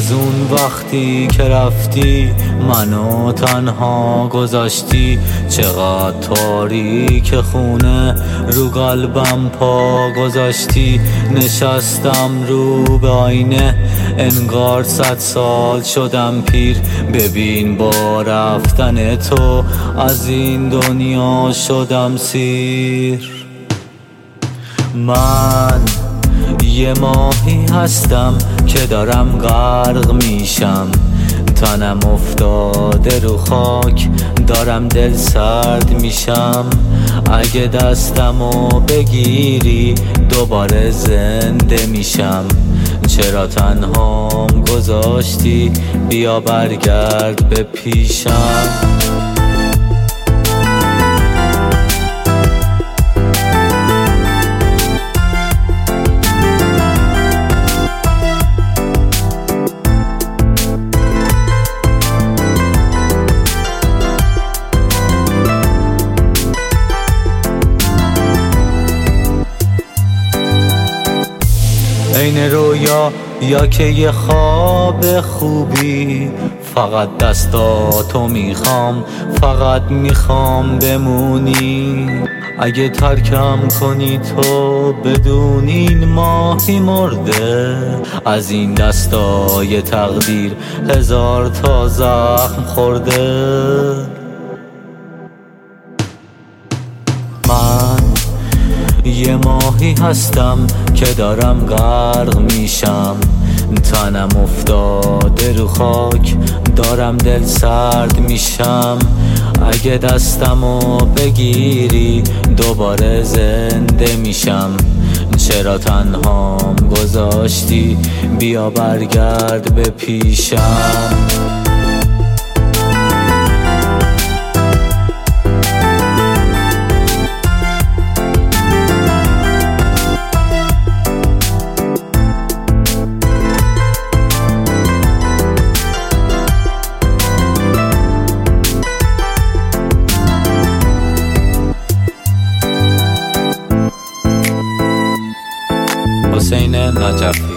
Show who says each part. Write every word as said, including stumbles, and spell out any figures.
Speaker 1: از اون وقتی که رفتی منو تنها گذاشتی، چقدر تاریک خونه رو قلبم پا گذاشتی. نشستم رو به آینه انگار صد سال شدم پیر، ببین با رفتن تو از این دنیا شدم سیر. من یه ماهی هستم که دارم غرق میشم، تنم افتاده رو خاک دارم دل سرد میشم. اگه دستمو بگیری دوباره زنده میشم، چرا تنهام گذاشتی بیا برگرد به پیشم. این رویا یا که یه خواب خوبی، فقط دستاتو میخوام، فقط میخوام بمونی. اگه ترکم کنی تو بدون این ماهی مرده، از این دستای تقدیر هزار تا زخم خورده. من یه ماهی هستم که دارم غرق میشم، تنم افتاده رو خاک دارم دل سرد میشم. اگه دستمو بگیری دوباره زنده میشم، چرا تنهام گذاشتی بیا برگرد به پیشم. حسین نجف